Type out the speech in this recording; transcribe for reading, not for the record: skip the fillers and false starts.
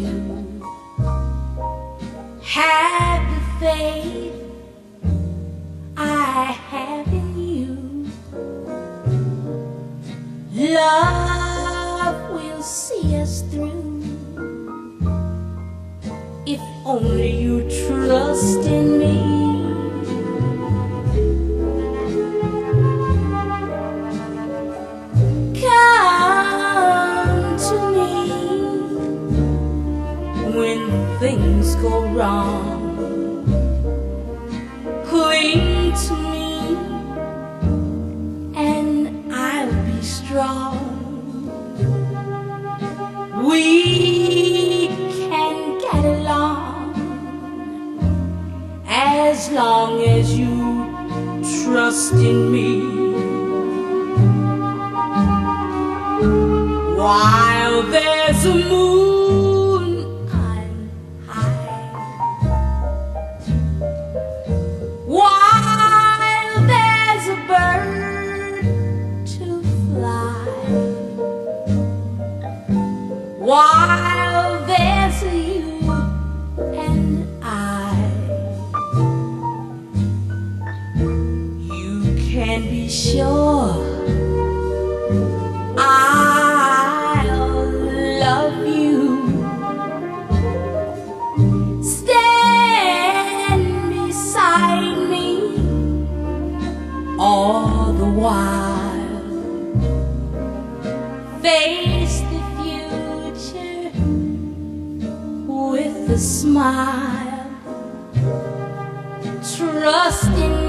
you. Have the faith I have in you. Love will see us through if only you trust in me. Come to me when things go wrong. Cling to me and I'll be strong. We can get along as long as you trust in me. While there's a moon, I'm high. While there's a bird to fly. While there's you and I, you can be sure I'll love you. Stand beside me all the while. Face the future with a smile. Trust in